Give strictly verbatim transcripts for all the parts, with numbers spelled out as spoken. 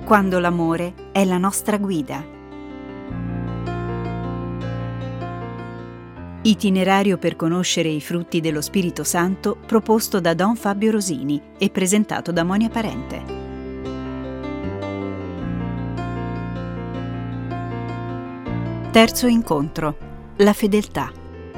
quando l'amore è la nostra guida. Itinerario per conoscere i frutti dello Spirito Santo proposto da Don Fabio Rosini e presentato da Monia Parente. Terzo incontro: la fedeltà.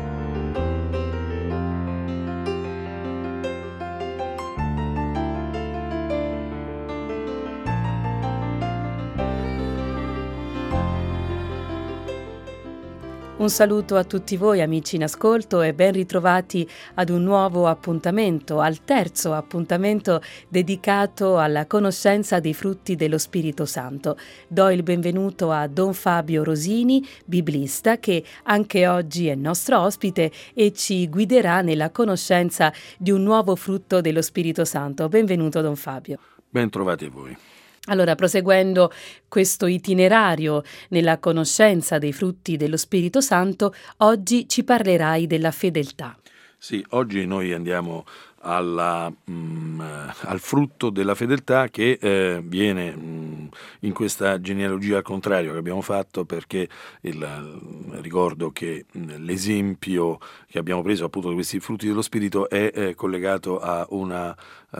Un saluto a tutti voi amici in ascolto e ben ritrovati ad un nuovo appuntamento, al terzo appuntamento dedicato alla conoscenza dei frutti dello Spirito Santo. Do il benvenuto a Don Fabio Rosini, biblista, che anche oggi è nostro ospite e ci guiderà nella conoscenza di un nuovo frutto dello Spirito Santo. Benvenuto Don Fabio. Ben trovati voi. Allora, proseguendo questo itinerario nella conoscenza dei frutti dello Spirito Santo, oggi ci parlerai della fedeltà. Sì, oggi noi andiamo alla, mh, al frutto della fedeltà che eh, viene mh, in questa genealogia al contrario che abbiamo fatto, perché il, ricordo che mh, l'esempio che abbiamo preso appunto di questi frutti dello Spirito è, è collegato a una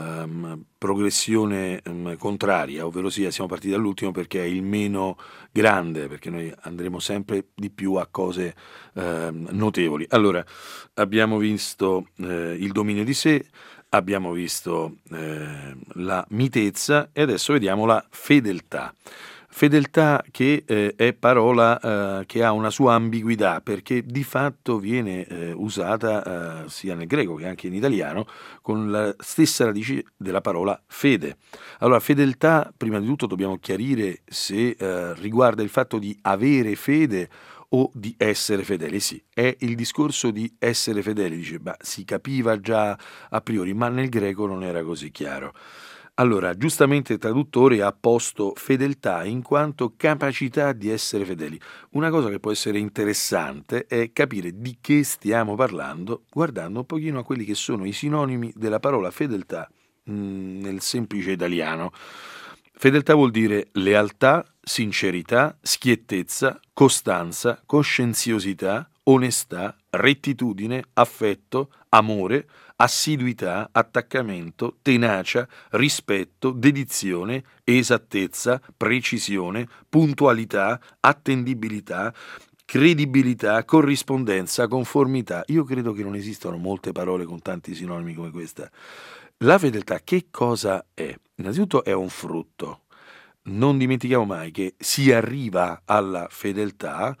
um, progressione um, contraria, ovvero sia siamo partiti dall'ultimo perché è il meno grande, perché noi andremo sempre di più a cose um, notevoli. Allora, abbiamo visto eh, il dominio di sé, abbiamo visto eh, la mitezza e adesso vediamo la fedeltà. Fedeltà che eh, è parola eh, che ha una sua ambiguità, perché di fatto viene eh, usata eh, sia nel greco che anche in italiano con la stessa radice della parola fede. Allora, fedeltà, prima di tutto dobbiamo chiarire se eh, riguarda il fatto di avere fede o di essere fedeli. Sì, è il discorso di essere fedeli, dice, ma si capiva già a priori, ma nel greco non era così chiaro. Allora, giustamente il traduttore ha posto fedeltà in quanto capacità di essere fedeli. Una cosa che può essere interessante è capire di che stiamo parlando guardando un pochino a quelli che sono i sinonimi della parola fedeltà mh, nel semplice italiano. Fedeltà vuol dire lealtà, sincerità, schiettezza, costanza, coscienziosità, onestà, rettitudine, affetto, amore, assiduità, attaccamento, tenacia, rispetto, dedizione, esattezza, precisione, puntualità, attendibilità, credibilità, corrispondenza, conformità. Io credo che non esistano molte parole con tanti sinonimi come questa. La fedeltà che cosa è? Innanzitutto è un frutto. Non dimentichiamo mai che si arriva alla fedeltà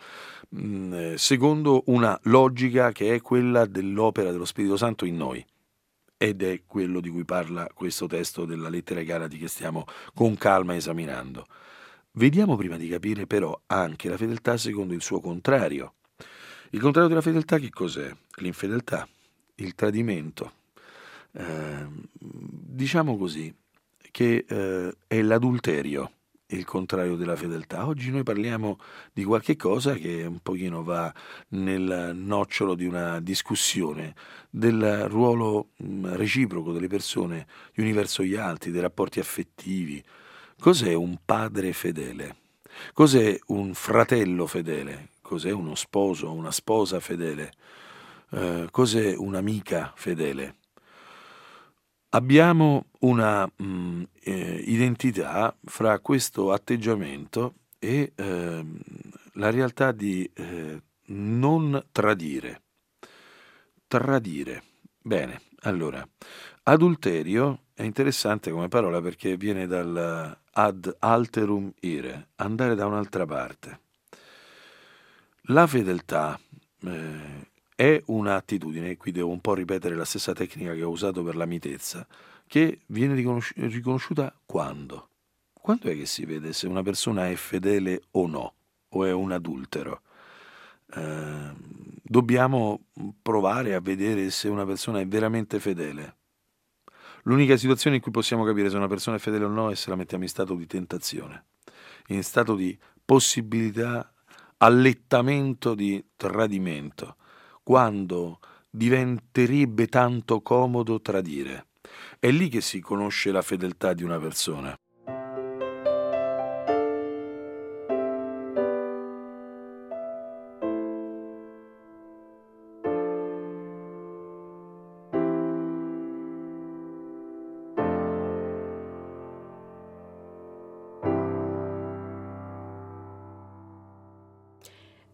mh, secondo una logica che è quella dell'opera dello Spirito Santo in noi. Ed è quello di cui parla questo testo della lettera ai Galati che stiamo con calma esaminando. Vediamo prima di capire però anche la fedeltà secondo il suo contrario. Il contrario della fedeltà che cos'è? L'infedeltà, il tradimento. Eh, diciamo così che eh, è l'adulterio il contrario della fedeltà. Oggi noi parliamo di qualche cosa che un pochino va nel nocciolo di una discussione del ruolo mh, reciproco delle persone gli uni verso gli altri, dei rapporti affettivi. Cos'è un padre fedele? Cos'è un fratello fedele? Cos'è uno sposo, una sposa fedele? Eh, cos'è un'amica fedele? Abbiamo una mh, eh, identità fra questo atteggiamento e eh, la realtà di eh, non tradire. Tradire. Bene, allora, adulterio è interessante come parola perché viene dal ad alterum ire, andare da un'altra parte. La fedeltà eh, è un'attitudine, qui devo un po' ripetere la stessa tecnica che ho usato per la mitezza, che viene riconosci- riconosciuta quando? Quando è che si vede se una persona è fedele o no, o è un adultero? Eh, dobbiamo provare a vedere se una persona è veramente fedele. L'unica situazione in cui possiamo capire se una persona è fedele o no è se la mettiamo in stato di tentazione, in stato di possibilità, allettamento di tradimento, quando diventerebbe tanto comodo tradire. È lì che si conosce la fedeltà di una persona.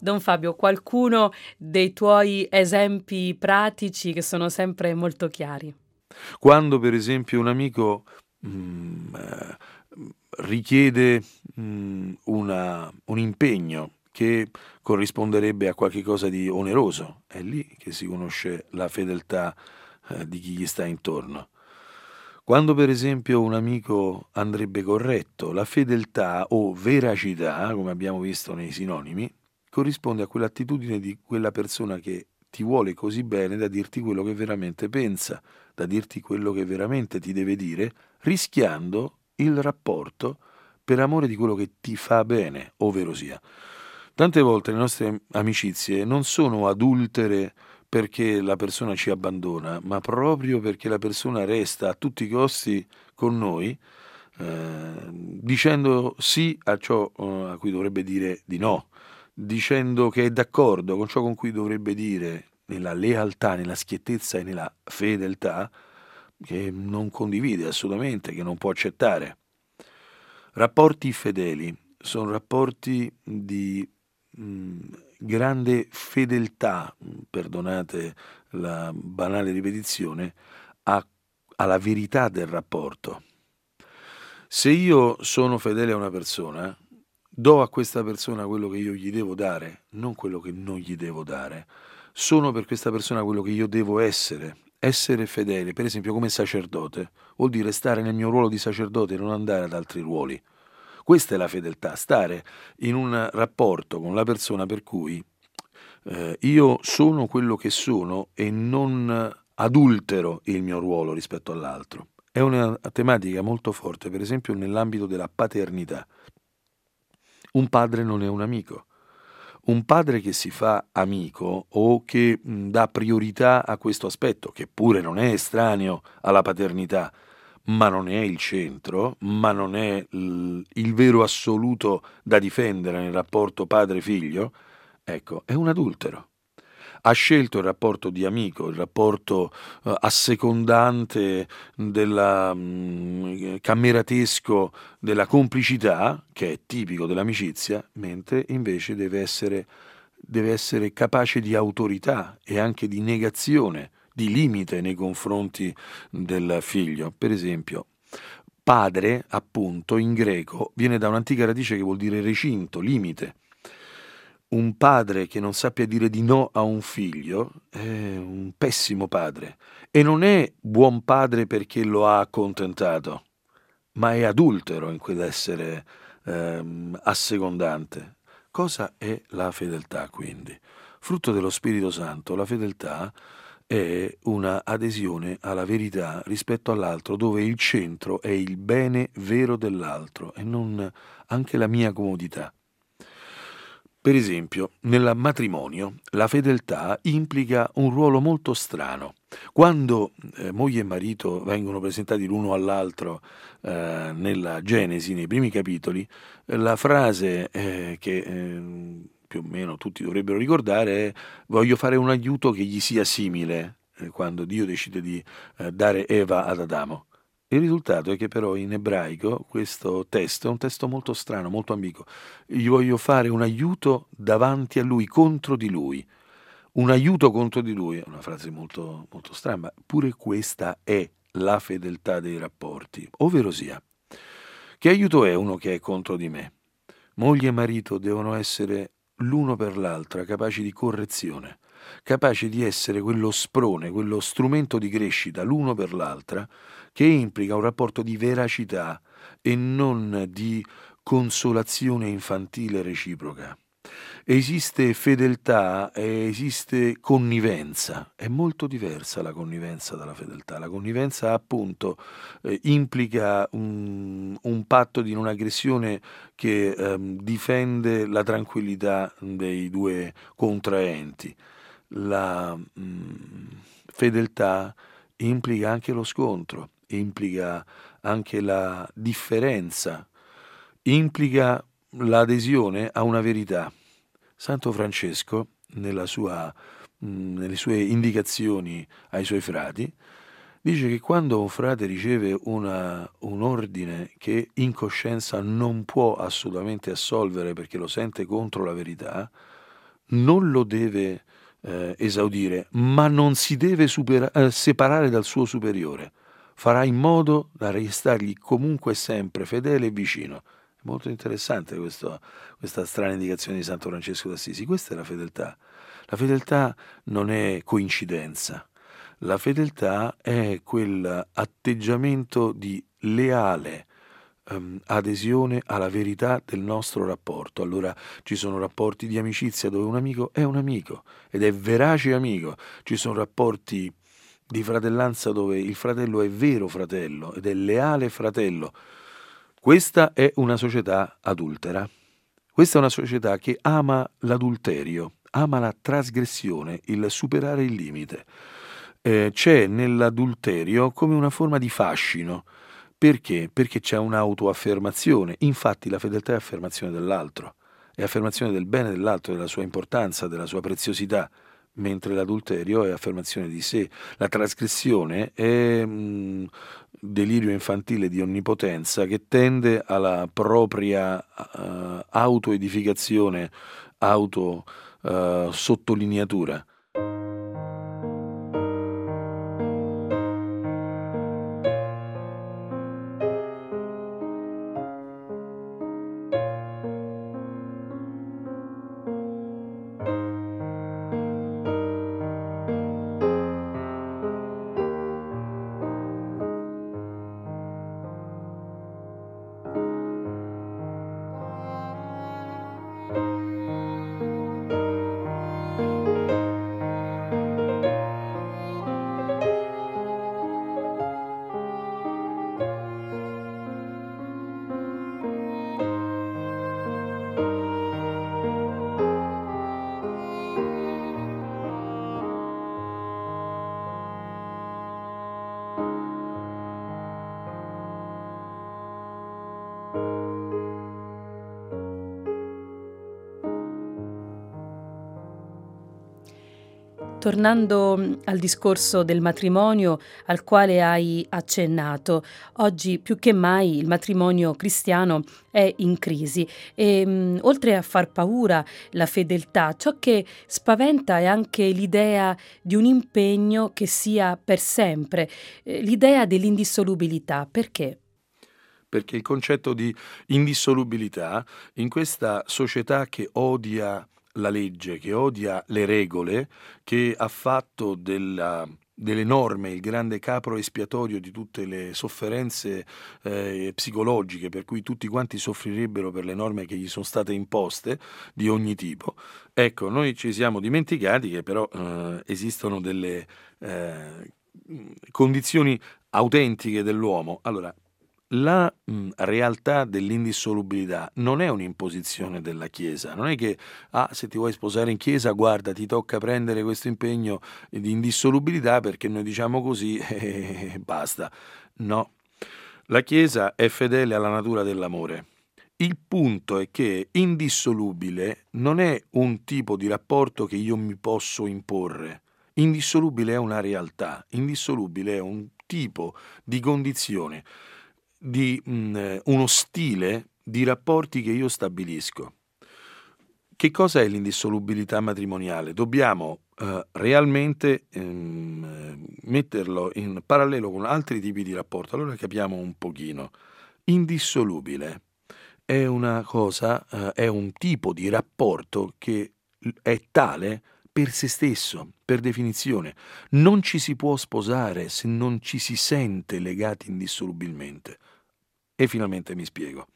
Don Fabio, qualcuno dei tuoi esempi pratici che sono sempre molto chiari? Quando per esempio un amico mh, eh, richiede mh, una, un impegno che corrisponderebbe a qualche cosa di oneroso, è lì che si conosce la fedeltà eh, di chi gli sta intorno. Quando per esempio un amico andrebbe corretto, la fedeltà o veracità, come abbiamo visto nei sinonimi, corrisponde a quell'attitudine di quella persona che ti vuole così bene da dirti quello che veramente pensa, da dirti quello che veramente ti deve dire, rischiando il rapporto per amore di quello che ti fa bene, ovvero sia. Tante volte le nostre amicizie non sono adultere perché la persona ci abbandona, ma proprio perché la persona resta a tutti i costi con noi, eh, dicendo sì a ciò eh, a cui dovrebbe dire di no, dicendo che è d'accordo con ciò con cui dovrebbe dire nella lealtà, nella schiettezza e nella fedeltà, che non condivide assolutamente, che non può accettare. Rapporti fedeli sono rapporti di mh, grande fedeltà, perdonate la banale ripetizione, a, alla verità del rapporto. Se io sono fedele a una persona, do a questa persona quello che io gli devo dare, non quello che non gli devo dare. Sono per questa persona quello che io devo essere. Essere fedele, per esempio come sacerdote, vuol dire stare nel mio ruolo di sacerdote e non andare ad altri ruoli. Questa è la fedeltà, stare in un rapporto con la persona per cui eh, io sono quello che sono e non adultero il mio ruolo rispetto all'altro. È una tematica molto forte, per esempio nell'ambito della paternità. Un padre non è un amico. Un padre che si fa amico o che mh, dà priorità a questo aspetto, che pure non è estraneo alla paternità, ma non è il centro, ma non è l- il vero assoluto da difendere nel rapporto padre-figlio, ecco, è un adultero. Ha scelto il rapporto di amico, il rapporto eh, assecondante della mh, cameratesco della complicità, che è tipico dell'amicizia, mentre invece deve essere, deve essere capace di autorità e anche di negazione, di limite nei confronti del figlio. Per esempio, padre, appunto, in greco viene da un'antica radice che vuol dire recinto, limite. Un padre che non sappia dire di no a un figlio è un pessimo padre e non è buon padre perché lo ha accontentato, ma è adultero in quell'essere ehm, assecondante. Cosa è la fedeltà, quindi? Frutto dello Spirito Santo, la fedeltà è una adesione alla verità rispetto all'altro, dove il centro è il bene vero dell'altro e non anche la mia comodità. Per esempio, nel matrimonio la fedeltà implica un ruolo molto strano. Quando eh, moglie e marito vengono presentati l'uno all'altro eh, nella Genesi, nei primi capitoli, eh, la frase eh, che eh, più o meno tutti dovrebbero ricordare è voglio fare un aiuto che gli sia simile, eh, quando Dio decide di eh, dare Eva ad Adamo. Il risultato è che però in ebraico questo testo è un testo molto strano, molto ambiguo. Gli voglio fare un aiuto davanti a lui, contro di lui. Un aiuto contro di lui, è una frase molto, molto strana, ma pure questa è la fedeltà dei rapporti. Ovvero sia, che aiuto è uno che è contro di me? Moglie e marito devono essere l'uno per l'altra capaci di correzione, capaci di essere quello sprone, quello strumento di crescita l'uno per l'altra, che implica un rapporto di veracità e non di consolazione infantile reciproca. Esiste fedeltà e esiste connivenza. È molto diversa la connivenza dalla fedeltà. La connivenza appunto eh, implica un, un patto di non aggressione che ehm, difende la tranquillità dei due contraenti. La mh, fedeltà implica anche lo scontro, implica anche la differenza, implica l'adesione a una verità. Santo Francesco, nella sua, mh, nelle sue indicazioni ai suoi frati, dice che quando un frate riceve una, un ordine che in coscienza non può assolutamente assolvere perché lo sente contro la verità, non lo deve eh, esaudire, ma non si deve supera- eh, separare dal suo superiore. Farà in modo da restargli comunque sempre fedele e vicino. È molto interessante questo, questa strana indicazione di Santo Francesco d'Assisi. Questa è la fedeltà. La fedeltà non è coincidenza. La fedeltà è quell'atteggiamento di leale um, adesione alla verità del nostro rapporto. Allora ci sono rapporti di amicizia dove un amico è un amico ed è verace amico. Ci sono rapporti di fratellanza dove il fratello è vero fratello ed è leale fratello. Questa è una società adultera. Questa è una società che ama l'adulterio, ama la trasgressione, il superare il limite. Eh, c'è nell'adulterio come una forma di fascino. Perché? Perché c'è un'autoaffermazione. Infatti la fedeltà è affermazione dell'altro, è affermazione del bene dell'altro, della sua importanza, della sua preziosità, mentre l'adulterio è affermazione di sé. La trasgressione è mh, delirio infantile di onnipotenza che tende alla propria uh, autoedificazione, auto uh, sottolineatura. Tornando al discorso del matrimonio al quale hai accennato, oggi più che mai il matrimonio cristiano è in crisi e mh, oltre a far paura la fedeltà, ciò che spaventa è anche l'idea di un impegno che sia per sempre, eh, l'idea dell'indissolubilità. Perché? Perché il concetto di indissolubilità in questa società che odia la legge, che odia le regole, che ha fatto della, delle norme il grande capro espiatorio di tutte le sofferenze eh, psicologiche, per cui tutti quanti soffrirebbero per le norme che gli sono state imposte di ogni tipo. Ecco, noi ci siamo dimenticati che però eh, esistono delle eh, condizioni autentiche dell'uomo. Allora, la mh, realtà dell'indissolubilità non è un'imposizione della Chiesa, non è che ah, se ti vuoi sposare in Chiesa, guarda, ti tocca prendere questo impegno di indissolubilità perché noi diciamo così e basta. No, la Chiesa è fedele alla natura dell'amore. Il punto è che indissolubile non è un tipo di rapporto che io mi posso imporre. Indissolubile è una realtà, indissolubile è un tipo di condizione, di mh, uno stile di rapporti che io stabilisco. Che cosa è l'indissolubilità matrimoniale? Dobbiamo eh, realmente ehm, metterlo in parallelo con altri tipi di rapporto, allora capiamo un pochino. Indissolubile è una cosa, eh, è un tipo di rapporto che è tale per se stesso, per definizione. Non ci si può sposare se non ci si sente legati indissolubilmente. E finalmente mi spiego.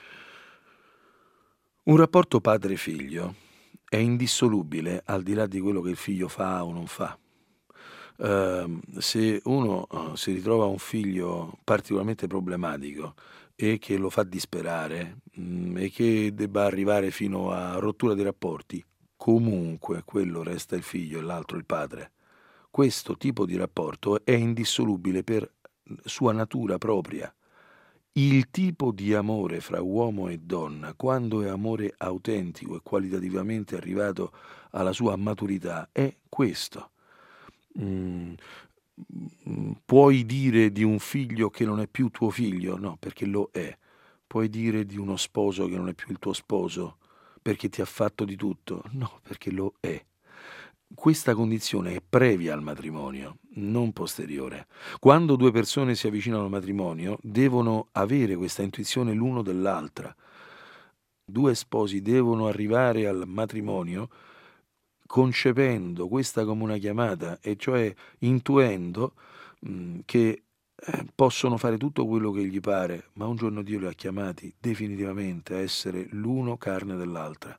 Un rapporto padre-figlio è indissolubile al di là di quello che il figlio fa o non fa. Uh, se uno uh, si ritrova un figlio particolarmente problematico e che lo fa disperare mh, e che debba arrivare fino a rottura dei rapporti, comunque quello resta il figlio e l'altro il padre. Questo tipo di rapporto è indissolubile per sua natura propria. Il tipo di amore fra uomo e donna, quando è amore autentico e qualitativamente arrivato alla sua maturità, è questo. Mm, puoi dire di un figlio che non è più tuo figlio? No, perché lo è. Puoi dire di uno sposo che non è più il tuo sposo? perché ti ha fatto di tutto? No, perché lo è. Questa condizione è previa al matrimonio, non posteriore. Quando due persone si avvicinano al matrimonio, devono avere questa intuizione l'uno dell'altra. Due sposi devono arrivare al matrimonio concependo questa come una chiamata, e cioè intuendo mh, che eh, possono fare tutto quello che gli pare, ma un giorno Dio li ha chiamati definitivamente a essere l'uno carne dell'altra.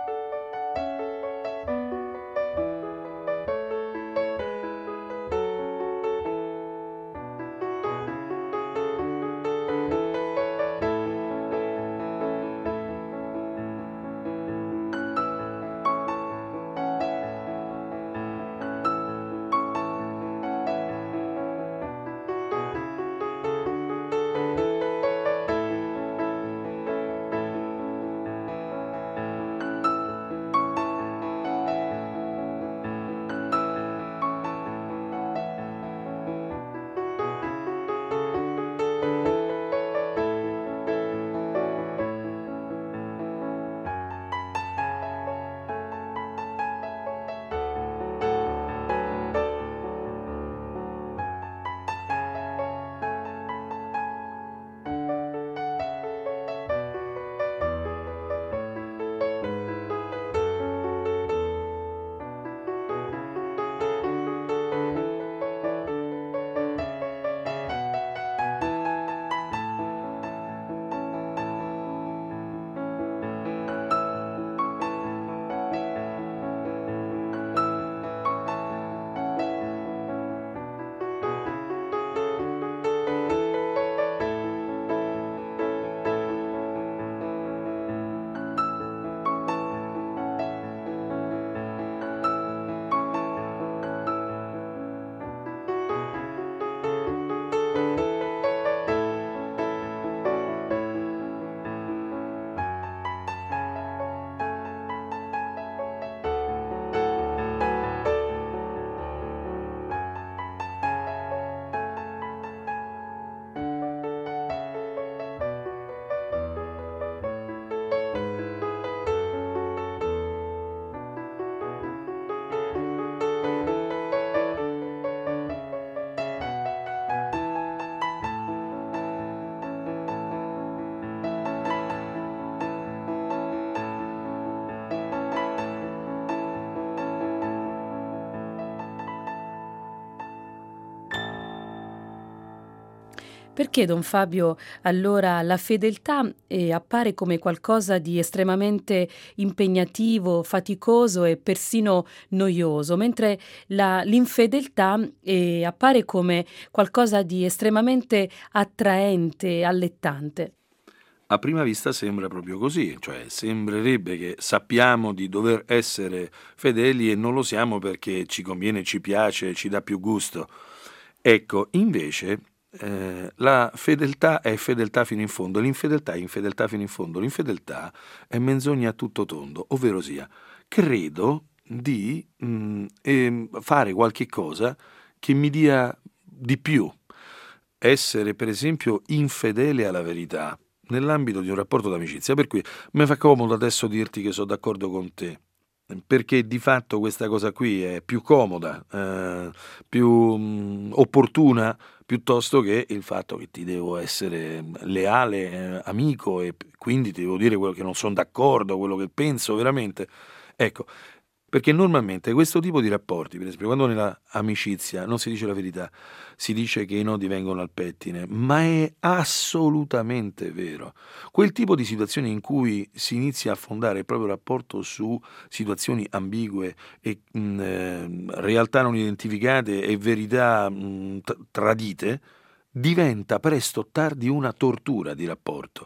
Perché, don Fabio, allora la fedeltà eh, appare come qualcosa di estremamente impegnativo, faticoso e persino noioso, mentre la- l'infedeltà eh, appare come qualcosa di estremamente attraente, allettante? A prima vista sembra proprio così, cioè sembrerebbe che sappiamo di dover essere fedeli e non lo siamo perché ci conviene, ci piace, ci dà più gusto. Ecco, invece eh, la fedeltà è fedeltà fino in fondo, l'infedeltà è infedeltà fino in fondo, l'infedeltà è menzogna a tutto tondo, ovvero sia, credo di mh, eh, fare qualche cosa che mi dia di più, essere per esempio infedele alla verità nell'ambito di un rapporto d'amicizia, per cui mi fa comodo adesso dirti che sono d'accordo con te, perché di fatto questa cosa qui è più comoda, eh, più mh, opportuna, piuttosto che il fatto che ti devo essere leale, eh, amico, e quindi ti devo dire quello che non sono d'accordo, quello che penso veramente. Ecco, perché normalmente questo tipo di rapporti, per esempio, quando nella amicizia non si dice la verità, si dice che i nodi vengono al pettine, ma è assolutamente vero. Quel tipo di situazioni in cui si inizia a fondare il proprio rapporto su situazioni ambigue e mh, eh, realtà non identificate e verità mh, t- tradite, diventa presto o tardi una tortura di rapporto.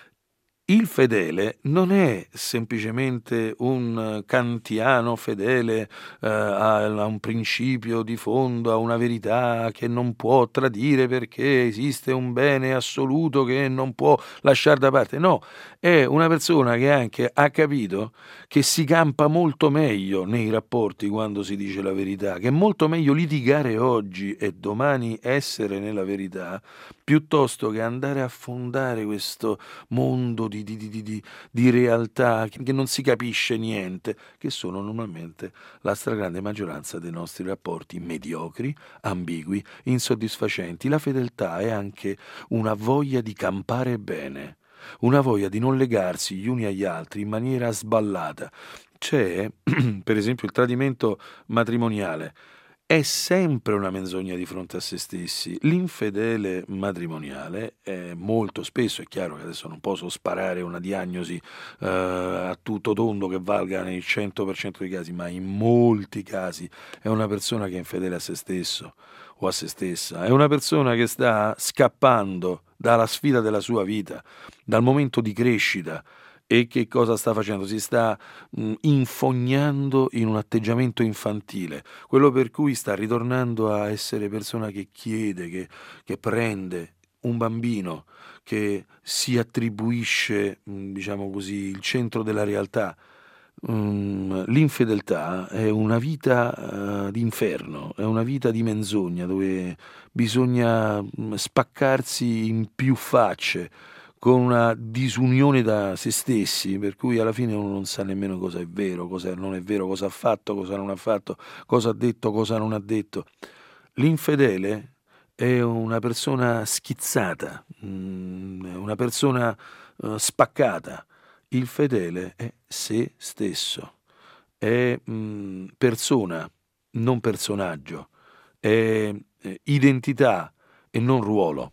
Il fedele non è semplicemente un kantiano fedele eh, a, a un principio di fondo, a una verità che non può tradire perché esiste un bene assoluto che non può lasciare da parte. No, è una persona che anche ha capito che si campa molto meglio nei rapporti quando si dice la verità, che è molto meglio litigare oggi e domani essere nella verità, piuttosto che andare a fondare questo mondo di di, di, di, di, di realtà che non si capisce niente, che sono normalmente la stragrande maggioranza dei nostri rapporti mediocri, ambigui, insoddisfacenti. La fedeltà è anche una voglia di campare bene, una voglia di non legarsi gli uni agli altri in maniera sballata. C'è, per esempio, il tradimento matrimoniale. È sempre una menzogna di fronte a se stessi. L'infedele matrimoniale è molto spesso, è chiaro che adesso non posso sparare una diagnosi eh, a tutto tondo che valga nel cento per cento dei casi, ma in molti casi è una persona che è infedele a se stesso o a se stessa, è una persona che sta scappando dalla sfida della sua vita, dal momento di crescita. E che cosa sta facendo? Si sta mh, infognando in un atteggiamento infantile, quello per cui sta ritornando a essere persona che chiede, che, che prende un bambino, che si attribuisce, mh, diciamo così, il centro della realtà. Mm, l'infedeltà è una vita uh, d'inferno, è una vita di menzogna dove bisogna mh, spaccarsi in più facce, con una disunione da se stessi, per cui alla fine uno non sa nemmeno cosa è vero, cosa non è vero, cosa ha fatto, cosa non ha fatto, cosa ha detto, cosa non ha detto. L'infedele è una persona schizzata, mm, una persona uh, spaccata. Il fedele è se stesso, è mm, persona, non personaggio, è eh, identità e non ruolo.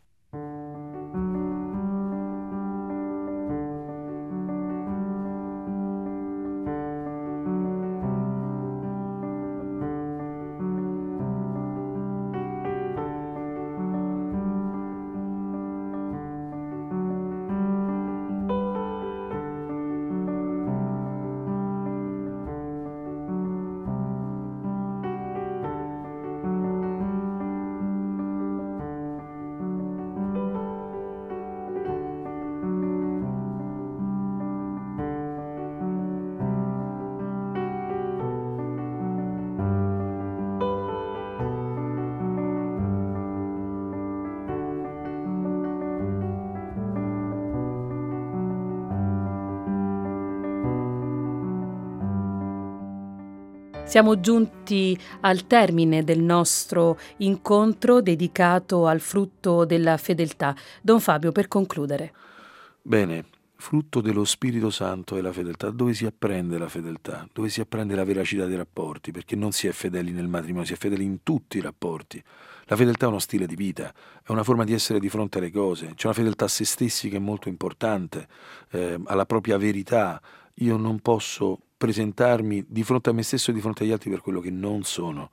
Siamo giunti al termine del nostro incontro dedicato al frutto della fedeltà. Don Fabio, per concludere. Bene, frutto dello Spirito Santo è la fedeltà. Dove si apprende la fedeltà? Dove si apprende la veracità dei rapporti? Perché non si è fedeli nel matrimonio, si è fedeli in tutti i rapporti. La fedeltà è uno stile di vita, è una forma di essere di fronte alle cose. C'è una fedeltà a se stessi che è molto importante, eh, alla propria verità. Io non posso presentarmi di fronte a me stesso e di fronte agli altri per quello che non sono.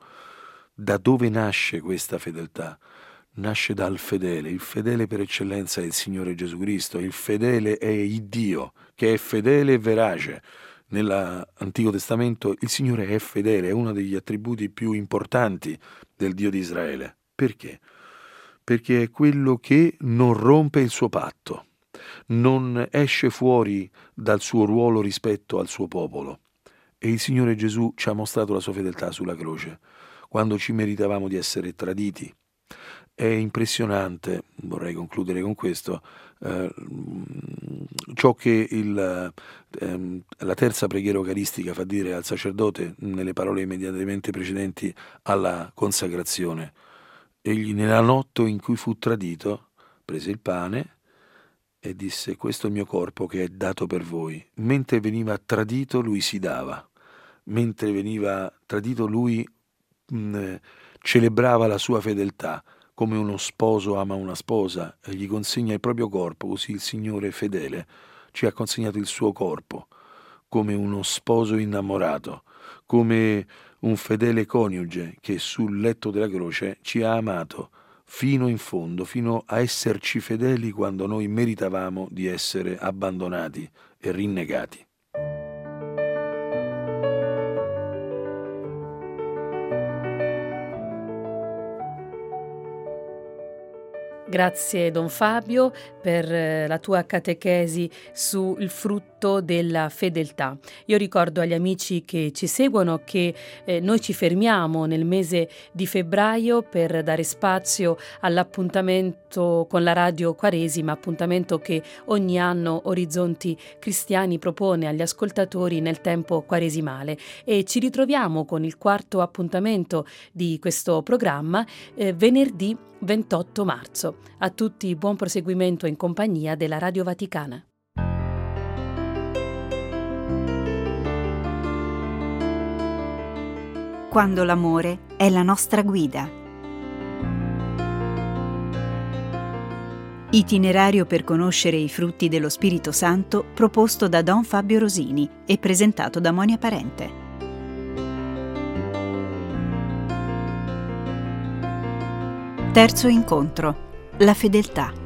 Da dove nasce questa fedeltà? Nasce dal fedele. Il fedele per eccellenza è il Signore Gesù Cristo. Il fedele è il Dio, che è fedele e verace. Nell'Antico Testamento il Signore è fedele, è uno degli attributi più importanti del Dio di Israele. Perché? Perché è quello che non rompe il suo patto, non esce fuori dal suo ruolo rispetto al suo popolo. E il Signore Gesù ci ha mostrato la sua fedeltà sulla croce, quando ci meritavamo di essere traditi. È impressionante, vorrei concludere con questo, eh, ciò che il, ehm, la terza preghiera eucaristica fa dire al sacerdote nelle parole immediatamente precedenti alla consacrazione. Egli nella notte in cui fu tradito prese il pane e disse: questo è il mio corpo che è dato per voi. Mentre veniva tradito lui si dava, mentre veniva tradito lui mh, celebrava la sua fedeltà, come uno sposo ama una sposa e gli consegna il proprio corpo, così il Signore fedele ci ha consegnato il suo corpo, come uno sposo innamorato, come un fedele coniuge che sul letto della croce ci ha amato fino in fondo, fino a esserci fedeli quando noi meritavamo di essere abbandonati e rinnegati. Grazie Don Fabio per la tua catechesi sul frutto frutto della fedeltà. Io ricordo agli amici che ci seguono che eh, noi ci fermiamo nel mese di febbraio per dare spazio all'appuntamento con la Radio Quaresima, appuntamento che ogni anno Orizzonti Cristiani propone agli ascoltatori nel tempo quaresimale, e ci ritroviamo con il quarto appuntamento di questo programma eh, venerdì ventotto marzo. A tutti buon proseguimento in compagnia della Radio Vaticana. Quando l'amore è la nostra guida. Itinerario per conoscere i frutti dello Spirito Santo proposto da Don Fabio Rosini e presentato da Monia Parente. Terzo incontro. La fedeltà.